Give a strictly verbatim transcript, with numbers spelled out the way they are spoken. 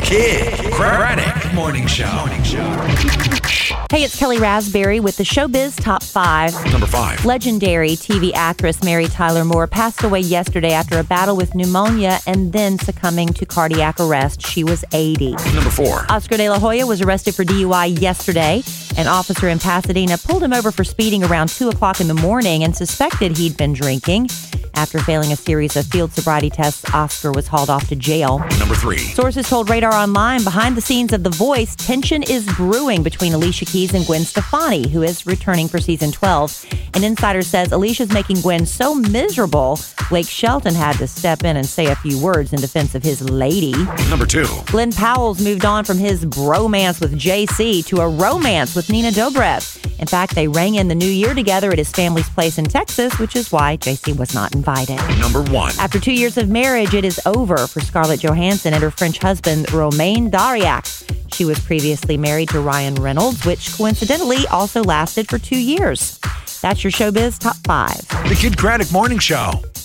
Kid Craddock Morning Show. Morning Show. Hey, it's Kelly Raspberry with the Showbiz Top five. Number five. Legendary T V actress Mary Tyler Moore passed away yesterday after a battle with pneumonia and then succumbing to cardiac arrest. She was eighty. Number four. Oscar De La Hoya was arrested for D U I yesterday. An officer in Pasadena pulled him over for speeding around two o'clock in the morning and suspected he'd been drinking. After failing a series of field sobriety tests, Oscar was hauled off to jail. Number three. Sources told Radar Online behind the scenes of The Voice, tension is brewing between Alicia Keys and Gwen Stefani, who is returning for season twelve. An insider says Alicia's making Gwen so miserable, Blake Shelton had to step in and say a few words in defense of his lady. Number two. Glenn Powell's moved on from his bromance with J C to a romance with Nina Dobrev. In fact, they rang in the new year together at his family's place in Texas, which is why J C was not invited. Number one. After two years of marriage, it is over for Scarlett Johansson and her French husband, Romain Dariac. She was previously married to Ryan Reynolds, which coincidentally also lasted for two years. That's your Showbiz Top five. The Kid Craddock Morning Show.